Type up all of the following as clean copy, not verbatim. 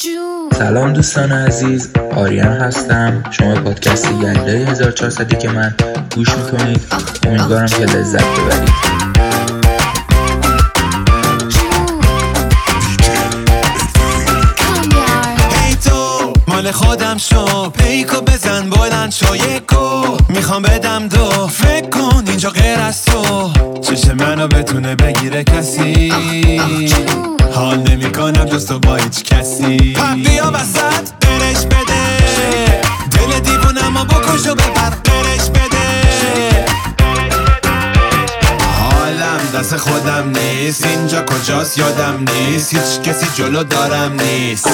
سلام دوستان عزیز، آریان هستم. شما پادکست یلدای 1400 که من گوش میکنید. امیدوارم که لذت ببرید. مال خودم شو، پیکو بزن بلند شو، یکو میخوام بدم دو، فکر کن اینجا غیر از تو چشم منو بتونه بگیره کسی، حال نمی کنم جز تو با هیچ کسی. بیا وسط برش بده، دل دیوونم بکش و ببر برش بده. حالم دست خودم نیست، اینجا کجاست یادم نیست، هیچ کسی جلو دارم نیست.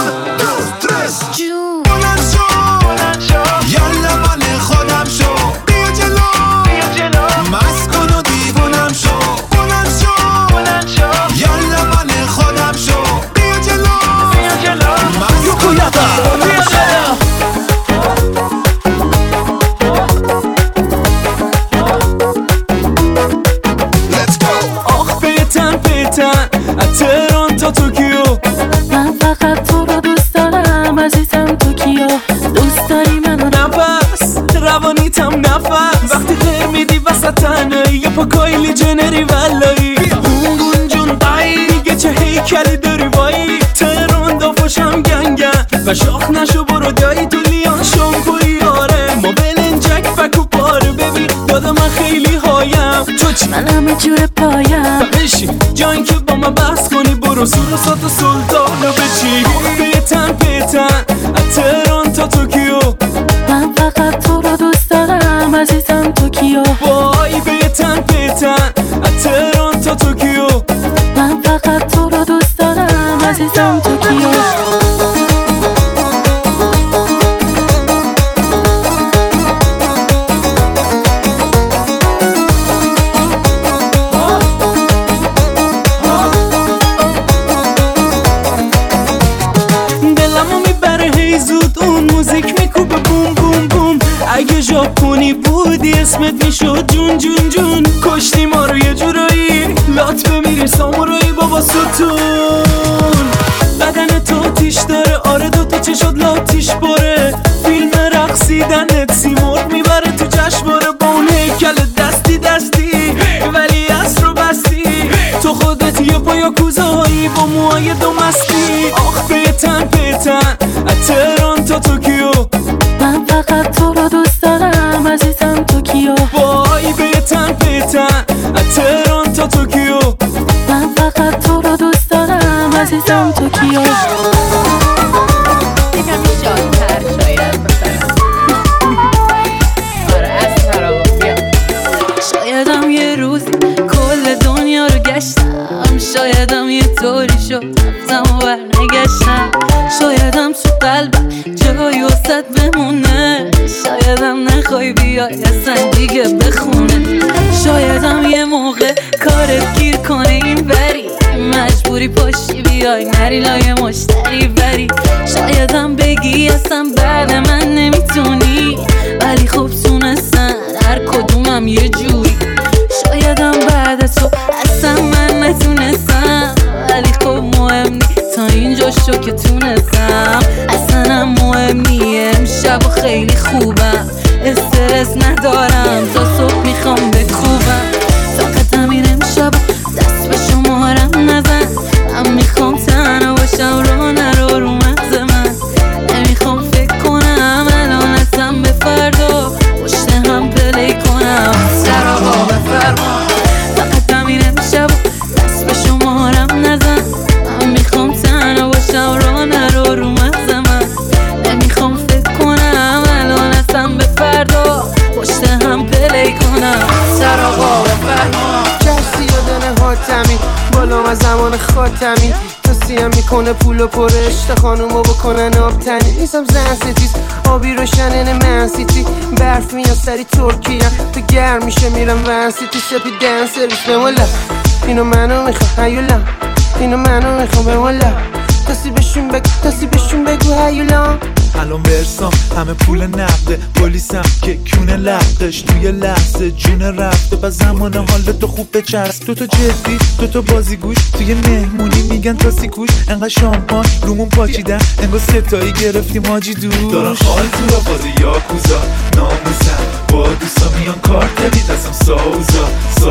یالا مال خودم شو، بیا جلو مست کن و دیوونم شو، بلند شو یالا مال خودم شو، بیا جلو مست کن و دیوونم شو. Let's go. آخ پیتن از تهران تا توکیو، من فقط تو رو دوست دارم عزیزم. توکیو دوست داری منو؟ نفس روانیتم نفس، وقتی غیر میدی وسط تنهایی، یه پا کایلی جنری ولایی، اون جون قایی دیگه چه هیکلی داری وایی. تهران دافاشم گنگن و شاخ نشو برو دایی تو لیان شامپوی آره، ما بلنجک فکو پاره ببین داده من خیلی هایم. تو چی؟ من همه جور پایم بشین جایی که با من بحث کنی، برو سور و سات و سلطانو بچی. پیتن از تهران تا توکیو، من فقط تو رو دوست دارم عزیزم. توکیو وای پیتن از تهران تا توکیو، من فقط تو رو دوست دارم عزیزم. توکیو اگه ژاپنی بودی اسمت میشد جون جون جون. کشتی ما رو یه جورایی، لات بمیری سامورایی بابا ستون. بدن تو تیش داره آره، دوتا چشات لاتیش باره، فیلم رقصیدنت سیمرغ میبره تو جشنواره، با اون هیکل دستی ولی اصر رو بستی. تو خودت یه پا یاکوزایی با موهای دو مستی. آخ پیتن از تهران تا توکیو، من فقط تو رو دوست دارم عزیزم. توکیو وای پیتن از تهران تا توکیو، من فقط تو رو دوست دارم عزیزم. توکیو یکم شادتر شاید آره از ترابیا. شایدم یه روزی کل دنیا رو گشتم، شایدم یه طوری شد رفتم و برنگشتم، شایدم تو قلبم جایی وسط بمونه، شایدم نخوای بیای اصلا دیگه بخونه، شایدم یه موقع کارت گیر کنه این بری، مجبوری پاشی بیای نری لای مشتری بری، شایدم بگی اصلا بعد من نمیتونی، ولی خوب تونستن هر کدومم یه جوری، شایدم بعد تو اصلا من نتونستم، ولی خب مهم نی تا اینجا شو که تونستم، اصلا مهم نی امشب و خیلی خوبم، استرس ندارم تا صبح میخوام بکوبم، فقط همین امشب دست به شمارم نزن، من میخوام تنها باشم رو نرو رو مغز من، نمیخوام فکر کنم الان اصلا به فردا پشت هم پلی کنم سراغا بفرما، فقط همین امشب دست به شمارم نزن، من میخوام تنها باشم رو نرو رو مغز من، نمیخوام فکر کنم الان اصلا به فردا پشت هم پلی کنم سراغا بفرما. کسی یادنه حاتمی بالام از زمان خاتمی، توصیم میکنه پول و پرشت خانومو بکنن آبتنی، نیستم زن ستیز آبی روشنن من سیتی، برف میان سری ترکیه تو گرم میشه میرم ون سیتی، سپی دن سرویس بمولا اینو منو میخوام هیولا، اینو منو میخوام بمولا کسی بهشون بگو هیولا. الان ورسام همه پول نقده، پلیسم که کونه لقش توی لحظه جونه رفته. و زمان حالت خوب بچرس، دوتا جدی دوتا بازیگوش توی مهمونی میگن تا سیکوش. انقدر شامپان رومون پاچیدن انگار ستایی گرفتیم حاجی دوش. دارن خال تو بازی یاکوزا ناموسن با دوستا میان کارت میدستم ساوزا.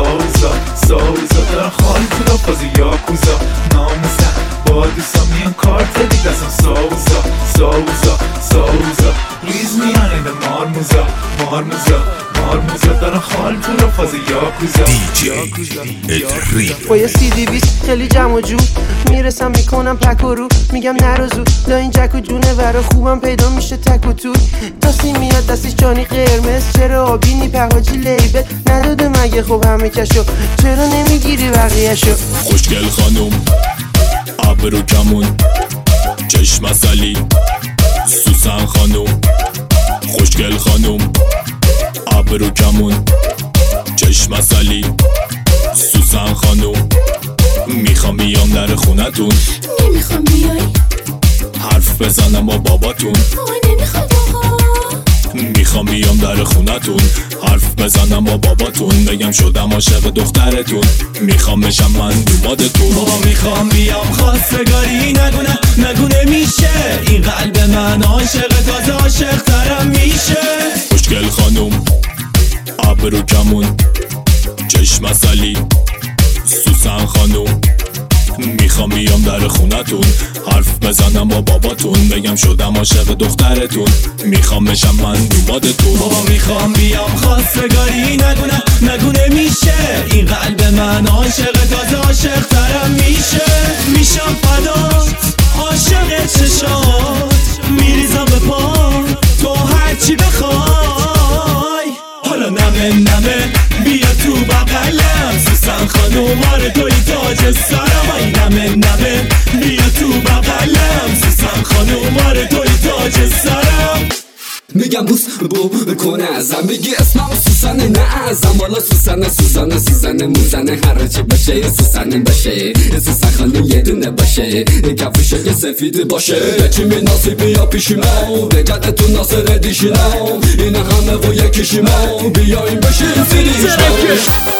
دارن خال تو بازی یاکوزا ناموسن با دوستا میان کارت میدستم ساوزا. ریز میان این مارموزا دارن خال تو رو فاز یاکوزا. با یه CD-20 خیلی جمع و جور میرسم میکنم پک و رو، میگم نرو زود لا این جک و جونه ورا خوبم پیدا میشه تک و توی. تاسی میاد دستش جانی قرمز، چرا آبی نی پهاجی لیبل نداده مگه خب همه کشو، چرا نمیگیری بقیهشو. خوشگل خانوم ابرو کمون چشم اصلی سوسن خانوم. خوشگل خانوم ابرو کمون چشم اصلی سوسن خانوم. میخوام بیام در خونتون، نمیخوام بیای حرف بزنم با باباتون. نمیخواد آقا. میخوام بیام در خونتون، حرف بزنم با باباتون. بگم شدم عاشق دخترتون، میخوام بشم من دومادتون. بابا میخوام بیام خواستگاری، نگونه میشه این قلب من عاشق تازه عاشق ترم میشه. خوشگل خانوم ابرو کمون چشم اصلی سوسن خانوم. میخوام بیام در خونتون، حرف بزنم با باباتون. بگم شدم عاشق دخترتون، میخوام بشم من دومادتون. بابا میخوام بیام خواستگاری، نگونه میشه این قلب من عاشق تازه عاشق ترم میشه. میشم فدات عاشق چشات، میریزم به پا تو هرچی بخوای. حالا نمه بیا تو بغلم سوسن خانوم، آره توی تاج سرم. ای نمه بیا تو بغلم سوسن خانوم، آره توی تاج سرم. میگم بوس بکنه ازم، بگی اسمم سوسنه نه ازم. والا سوسنه موزنه هرچی باشه یه سوسنه باشه، یه سوسن خانوم یه دونه باشه، یه کفشه که سفید باشه. بچی می ناسی بیا پیشیمو، بگرده تو ناصر دیشیمو. این همه و یکیشیمو، بیا این باشی زیریشمو.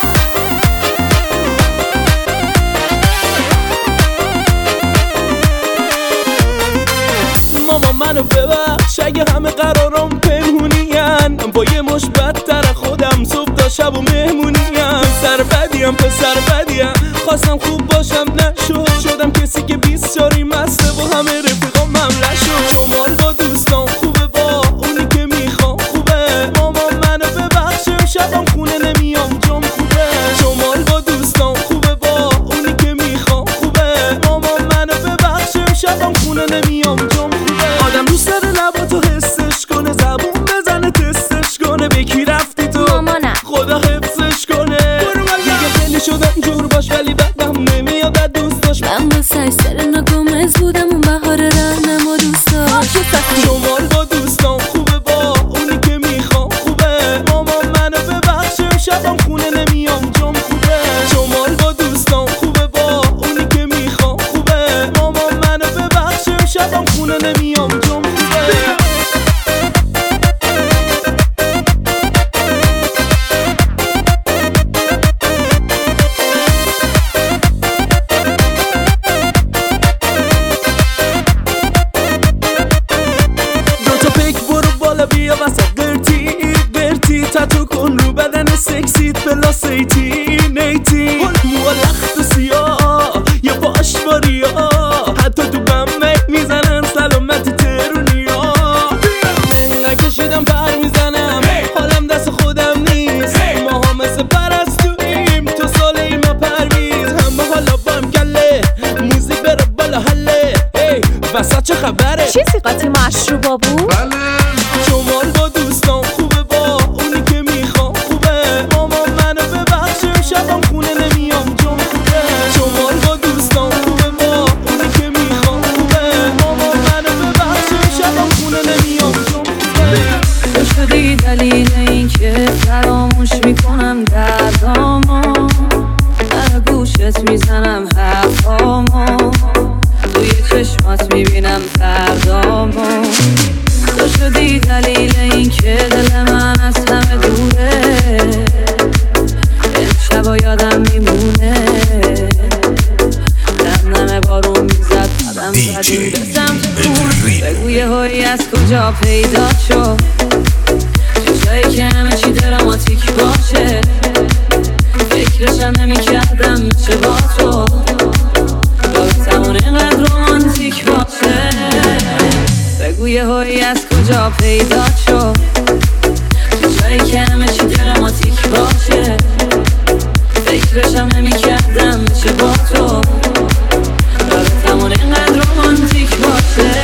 ماما منو ببخش اگه همه قرارم پنهونیم، با یه مش بدتر خودم صبح تا شب و مهمونیم. سر بدیم پسر بدیم، خواستم خوب باشم نشد، شدم کسی که 20 جاری مسته و همه رفیقام ممله شد. شمال با دوستان خوبه، با اونی که میخوام خوبه. ماما منو ببخش شبم خونه نمیام جام خوبه. شمال با دوستان خوبه، با اونی که میخوام خوبه. ماما منو ببخش شبم خونه نمیام جام خوبه. آدم دوست داره لباتو حسش کنه، زبون بزنه تستش کنه. به کی رفتی تو مامانم خدا حفظش کنه. دیگه خیلی شدم جور باش ولی بعدم نمیاد از دوست داشت. من با سرسر گمز بودم اون بهار رهنم و دوست داشت. شمال با دوستان خوبه، با اونی که میخوام خوبه. ماما منو ببخش شبم خونه نمیام جام خوبه. شمال با دوستان خوبه، با اونی که میخوام خوبه. ماما منو ببخش شبم خونه نمیام جام خوبه. بیا واسه قرتی تاتو کن رو بدن سکسیت بلا نیتی. مو لخت و سیاه یا پاشواریا، حتی تو بمه میزنن سلامتی ترونیا. نکشیدم پر میزنم حالم دست خودم نیست. ما ها مثل پرستویم تو سال ایما پرویز. همه حالا بام گله موزیک بره بالا حله. وسط چه خبره؟ چیزی قاطی مشروبا بود؟ شمال با دوستان خوبه، با اونی که میخوام خوبه. ماما منو ببخش شبم خونه نمیام جام خوبه. شمال با دوستان خوبه، با اونی که میخوام خوبه. ماما منو ببخش شبم خونه نمیام جام خوبه. شدی دلیل این که فراموش میکنم دردامو، در گوشت میزنم حرفامو. توی چشم فردامون. تو شدی دلیل این که دل من از همه دوره، امشبا یادم میمونه. نمنمه بارون میزد قدم زدی به سمت خون. بگو یه هایی از کجا پیدا شد، جایی که همه چی دراماتیک باشه. فکرشم نمی کردم میشه با تو رابطمون اینقدر رومانتیک باشه. بگو یه هایی از کجا پیدا شد، جایی که همه چی دراماتیک باشه. فکرشم نمی کردم میشه با تو رابطمون اینقدر رومانتیک باشه.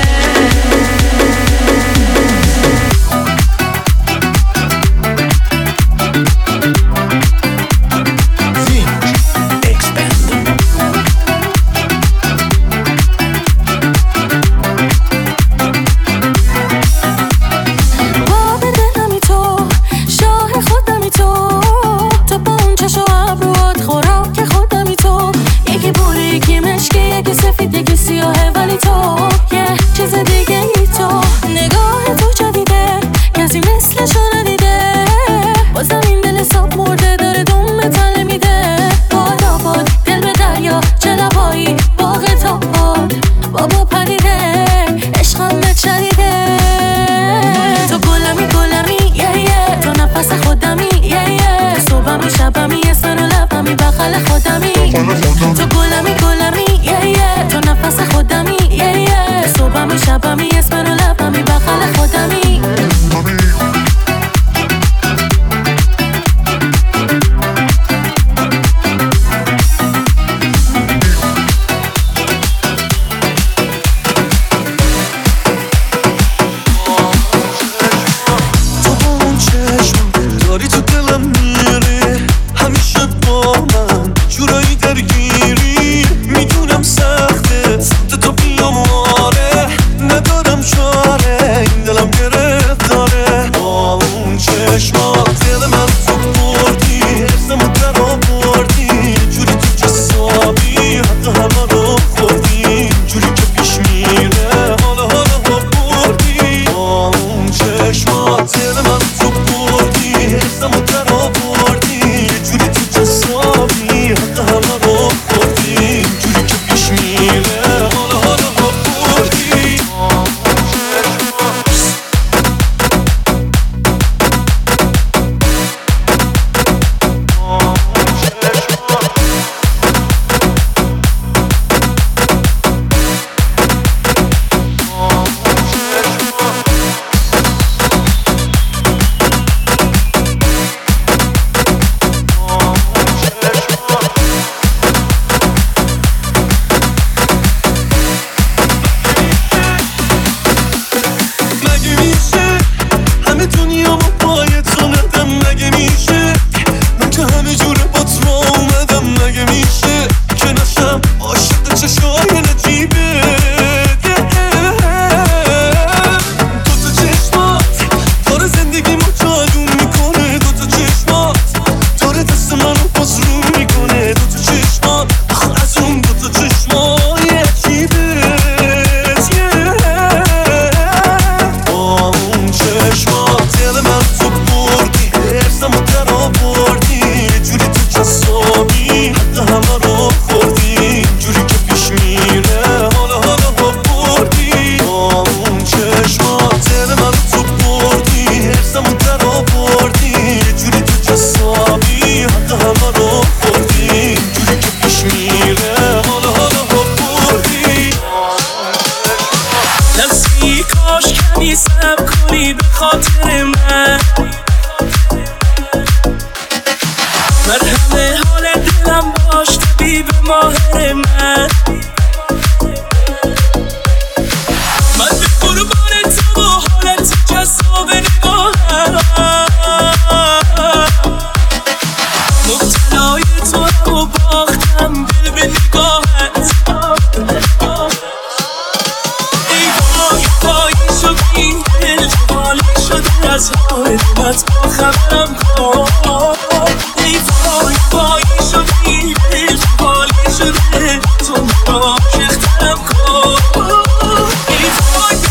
از های دلت با خبرم کن. ای وای وای شدی دل خالی شده تو عاشق‌ترم کن. ای وای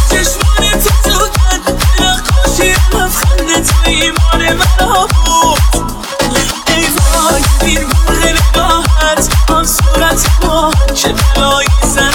میشه بلایی زن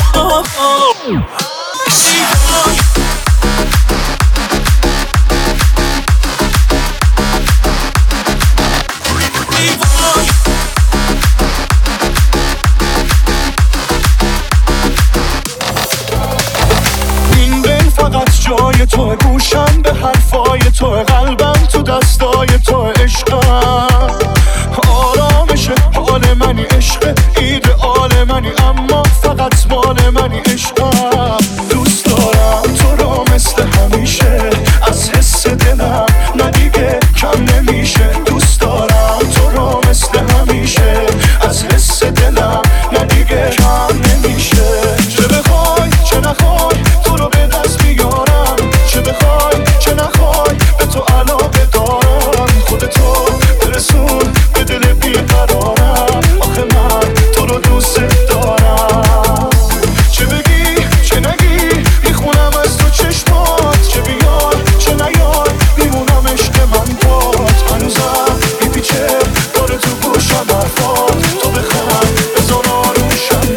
جای تو گوشم به حرفای تو قلبم تو دستای تو عشقم آرامش حال منی عشق ایدئال منی اما فقط مال منی عشقم دوست دارم تو رو مثل همیشه از حس دلم نه دیگه کم نمیشه دوست دارم تو رو مثل همیشه از حس دلم نه دیگه کم نمیشه چه بخوای چه نخوای تو رو به دست میارم چه بخوای چه نخوای به تو علاقه دارم خودتو برسون به دل بیقرارم آخه من تو رو دوست دارم چه بگی چه نگی میخونم از تو چشمات چه بیای چه نیای میمونم عشق من باد هنوزم میپیچه داره تو گوشم حرفات تو بخند بزن آروشم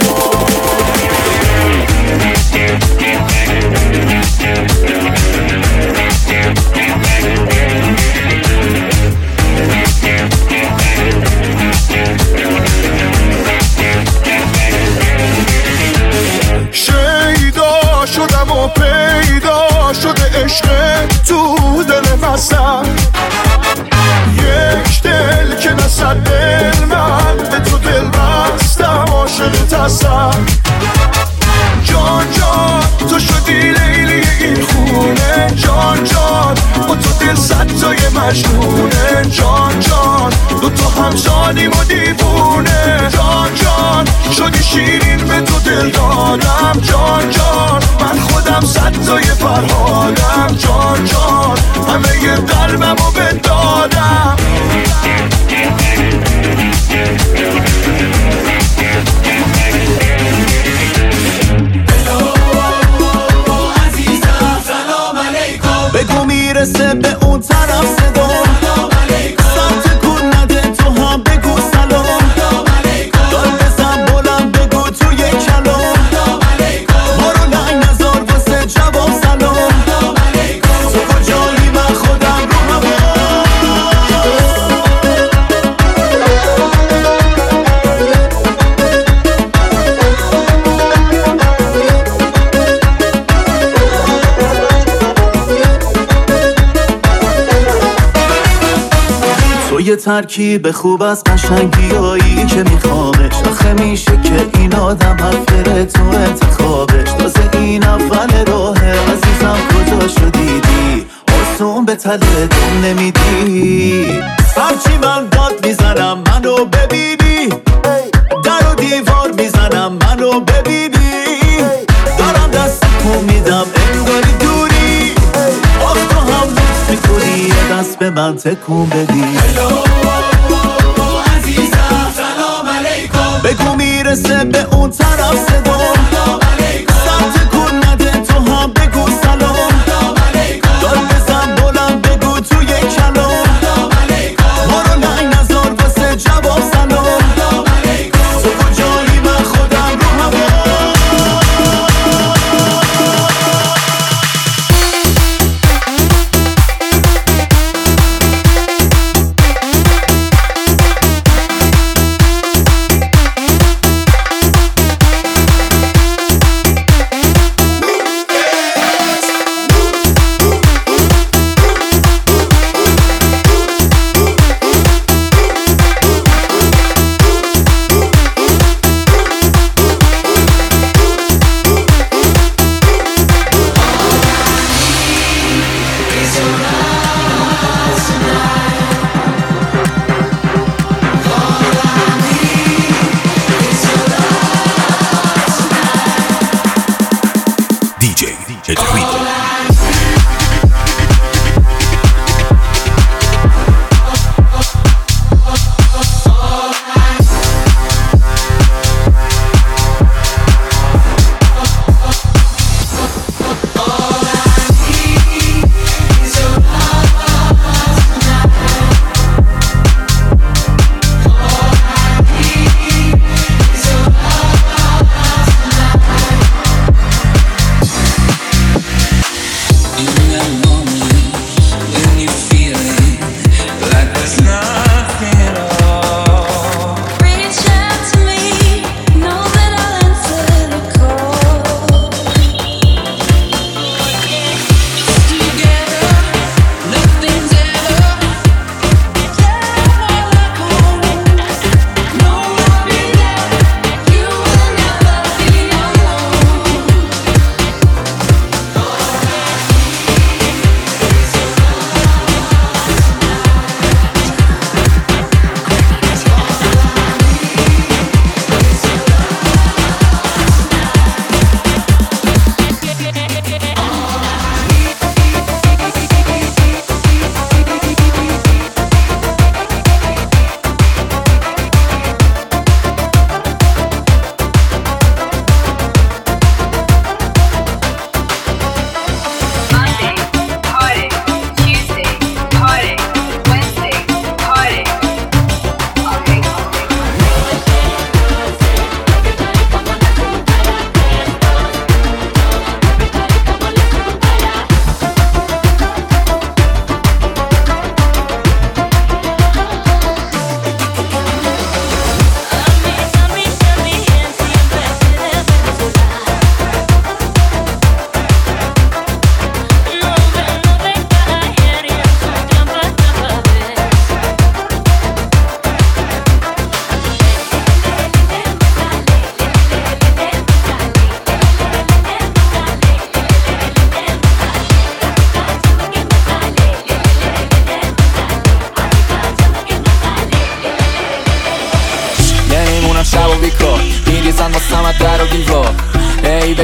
شیدا شدم و پیدا شده عشق تو دل مستم یک دل که نصد دل من به تو دل بستم عاشق تستم جان جان تو شدی لیلی این خونه جان جان با تو دل صد تای مجنونه جان جان دو تا همزانیم و دیوونه جان جان شدی شیرین به تو دل دادم جان جان من خودم صد تای فرهادم جان جان همه ی قلبم رو بدادم بگو میرسه به اون طرف صدا سمت کن نده تو هم بگو سلام دار بزن بلند بگو توی کلام برو لنگ نزار واسه جواب سلام تو کجایی من خودم رو هوا یه ترکیب خوب از قشنگیایی که میخوامش آخه میشه که این آدم حفر تو انتخابش تازه این اول راهه عزیزم کجا شدیدی آسون به تله دم نمیدی هرچی من داد میزنم منو ببینی در و دیوار میزنم منو ببینی دارم دست کن میدم انگاری دوری آخ تو هم لطف میکنی یه دست به من تکون بدی عزیزم سلام علیکم بگو میرسه به اون طرف صدا سمت کن نده تو هم بگو سلام دار بزن بلند بگو توی کلام برو لنگ نزار واسه جواب سلام تو کجایی من خودم رو هوا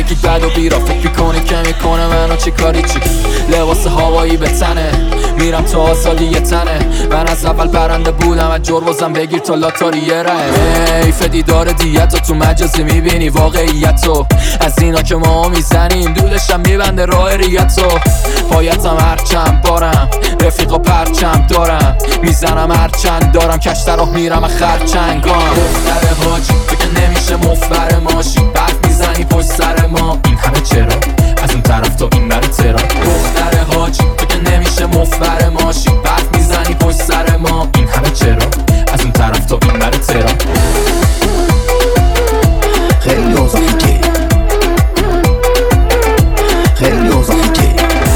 یکی بد و بیرا فکر میکنی که میکنه منو چی کاری چی لباس هوایی به تنه میرم تو آزادی یه تنه من از اول پرنده بودم از جربازم بگیر تا لاتاری یه ره حیف دیدار دیتو تو مجازی میبینی واقعیتو از اینا که ما میزنیم دولشم میبنده راه ریتو پایتم هرچند بارم رفیقا پرچم دارم میزنم هرچند دارم کشتر راه میرم خرچنگان دختر حاجی تو که نمیشه مفبر ماشی برف میزنی پشت سر ما این همه چرا از اون طرف تا این بره ترا دختر حاجی تو که نمیشه مفبر ماشی برف میزنی پشت سر ما این همه چرا از اون طرف تا این بره ترا خیلی اوضاعی که خیلی اوضاعی که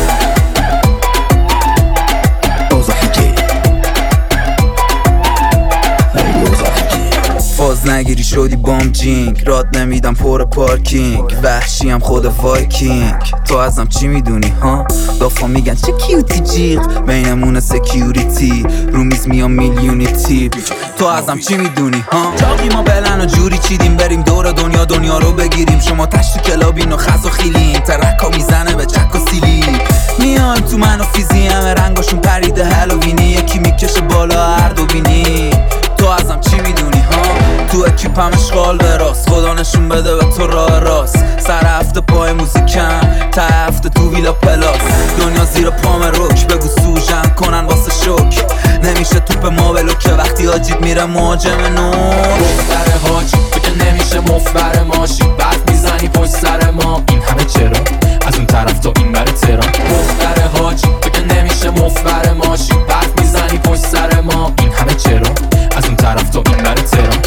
فاز نگیری شدی بام جینگ راد نمیدم پر پارکینگ وحشیم خود وایکینگ تو ازم چی میدونی ها دافا میگن چه کیوتی جیغ بینمونه سکیوریتی رو میز میام میلیونی تیپ تو ازم چی میدونی ها چاقی ما بلن و جوری چیدیم بریم دور دنیا رو بگیریم شما تشت کلابین و خز و خیلیم ترکا میزنه به چک و سیلی میان تو من و فیزی همه رنگاشون پریده هالووینی یکی میکشه بالا هر دو بینی تو ازم چی میدونی ها تو اکیپم اشغال به راست خدا نشون بده به تو راه راست سر هفته پای موزیکم تا هفته تو ویلا پلاس دنیا زیر پام روک بگو سوژن کنن واسه شوک نمیشه توپ ما بلوکه وقتی آجید میره مهاجم نور دختر حاجی تو که نمیشه مفبر ماشی برف میزنی پشت سر ما این همه چرا از اون طرف تا این بره ترا دختر حاجی تو که نمیشه مفبر ماشی برف میزنی پشت سر ما این همه چرا از اون طرف تا این بره ترا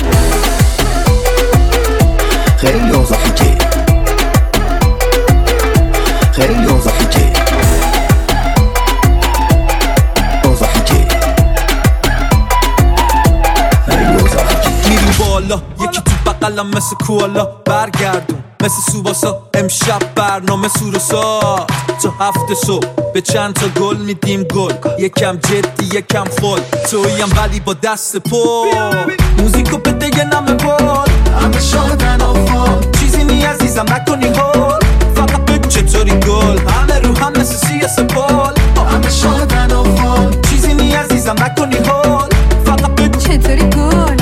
خیلی اوضاعی که خیلی اوضاعی که اوضاعی که خیلی اوضاعی که میریم بالا یکی تو بقلم مثل کوالا برگردون مثل سوباسا امشب برنامه سوروسا تا هفته صبح به چند تا گل میدیم گل یکم جدی یکم خل تویم ولی با دست پل موزیکو بده یه نمه بال همه شادن آفال چیزی نی عزیزم نکنی هول فقط بگو چطوری گل همه رو هم مثل سیاس پال همه شادن آفال چیزی نی عزیزم نکنی هول فقط بگو چطوری گل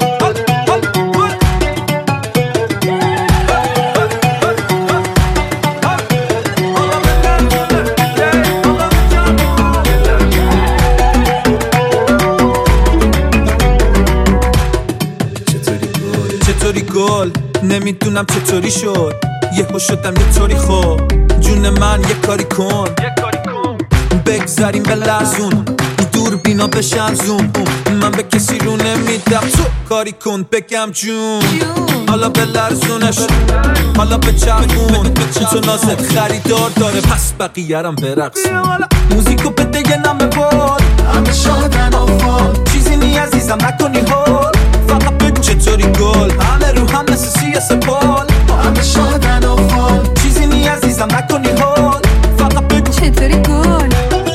گل نمیدونم چطوری شد یهو شدم یه طوری خوب جون من یه کاری کن بگذاریم به لرزون دور بینا بشن زوم من به کسی رو نمیدم تو کاری کن بگم جون حالا به لرزونش حالا به چرخون تو نازت خریدار داره پس بقیه‌رم برقصون موزیکو بده یه نمه بال همه شادن آفال چیزی نی عزیزم نکنی هول فقط بگو چطوری گل همه رو هم مثل سیاس پال همه شادن آفال چیزی نی عزیزم نکنی هول فقط بگو چطوری گل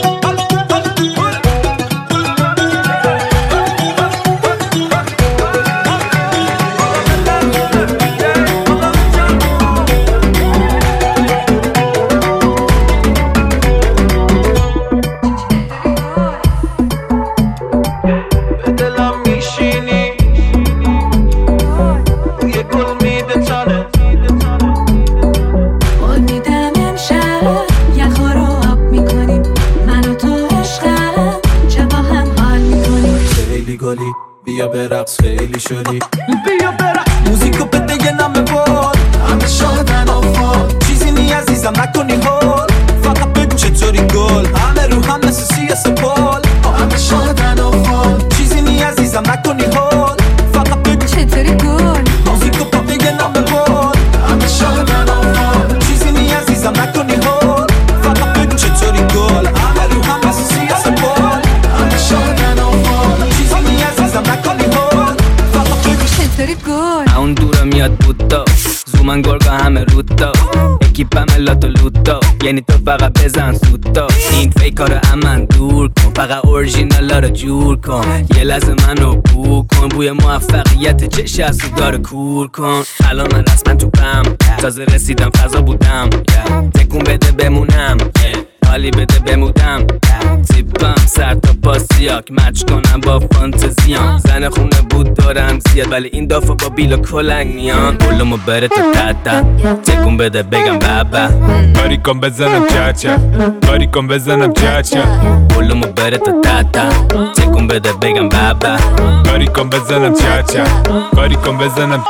بیا برقص خیلی شدی بیا برقص موزیکو بده یه نمه بال همه شادن آفال چیزی نی عزیزم نکنی هول فقط بگو چطوری گل همه رو هم مثل سیاس پال همه شادن آفال چیزی نی عزیزم نکنی هول فقط بگو چطوری گل موزیکو بده یه نمه بال همه شادن آفال چیزی نی عزیزم نکنی هول فقط بگو چطوری گل همه رو هم مثل سیاس پال همه شادن آفال چیزی نی عزیزم نکنی هول چطوری گل اون دورم یاد بود زوم من گرگا همه روتا اکیپم لاتو لوتا یعنی تو فقط بزن سوتا این فیکا رو امن دور کن فقط اورژینالا رو جور کن یه لحظه منو بو کن بوی موفقیت چش از داره کور کن الان من رسما تو پم تازه رسیدم فضا بودم تکون بده بمونم حالی بده بمودم زیبم سر تا پا سیاک مچ کنم با فانتزیام زن خونه بود دارم زیاد ولی این دافا با بیل و کلنگ میان بلومو بره تا تتا تکون بده بگم بابا کاری کن بزنم چاچا کاری کن بزنم چاچا بلومو بره تا تتا تکون بده بگم بابا کاری کن بزنم چاچا کاری کن بزنم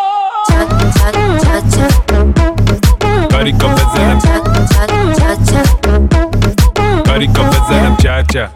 کاری کن بزنم کاری کن بزنم چاچا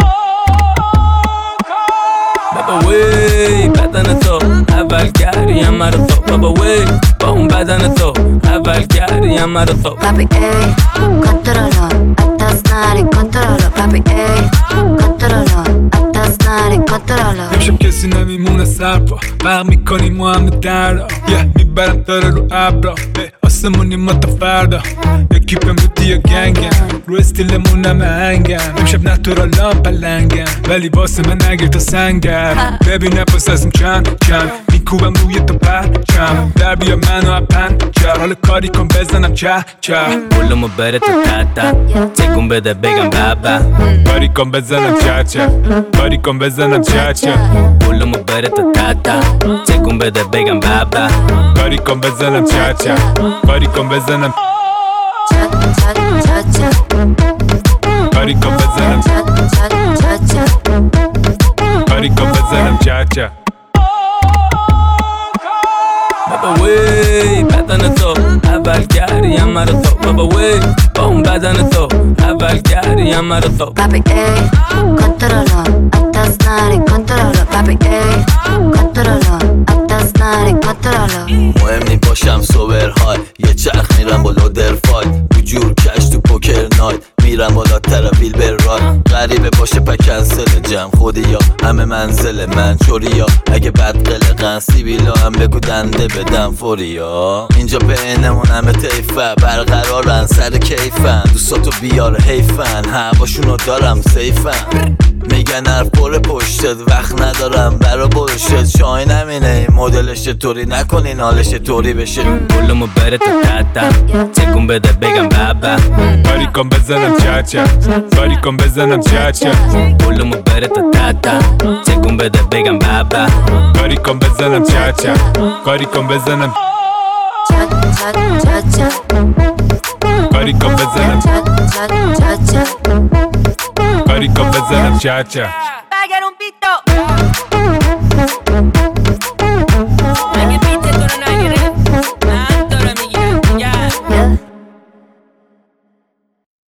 بابا وی بدن تو اول گریم مرا تو بابا وی با اون بدن تو اول گریم مرا تو Papi ey, controlo, estás nari, controlo Papi ey, controlo, estás nari, controlo امشب کسی نمیمونه سرپا برق میکنیم و همه دردا میبرم داره رو ابرا آسمونی ما تا فردا اکیپم رو دیا گنگم رو استیلمون همه هنگم امشب نتورالام پلنگم ولی واسه من نگیر تا سنگم ببینه پس ازم چند میکوبم روی تا پرچم در بیا منو اپن چر حالا کاری کن بزنم چه بلومو بره تا تتا تکون بده بگم بابا کاری کن بزنم چاچا کاری کن بزنم چاچا بلومو بره تا تتا تکون بده بگم بابا کاری کن بزنم چاچا کاری کن بزنم کاری کن بزنم کاری کن بزنم چاچا بابا وی بدن تو اول گریم مرا تو بابا وی با اون بدن تو اول گریم مرا تو Papi ey, controlo, estás nari, controlo Papi ey, controlo, estás nari, controlo مهم نی باشم سوبر های یه چرخ میرم بالا درفای بجور کش تو پوکر نایت میرم بالا ترابیل بر رای غریبه باشه پا کنسل جمع خودی یا همه منزل من چوری یا اگه بد قلقن سیبیلا هم بگو دنده بدم فوری یا اینجا بینمون همه تیفه برقرارن سر کیفن دوستاتو بیار حیفن هواشونو دارم سیفن میگن حرف پر پشتت وقت ندارم برا برشت شاین همینه مدلش طوری نکنین حالش طوری بشه بلومو بره تا تتا تکون بده بگم بابا کاری کن بزنم چاچا کاری کن بزنم چاچا بلومو بره تا تتا تکون بده بگم بابا کاری کن بزنم چاچا کاری کن بزنم کاری کن بزنم کاری کن بزنم چاچا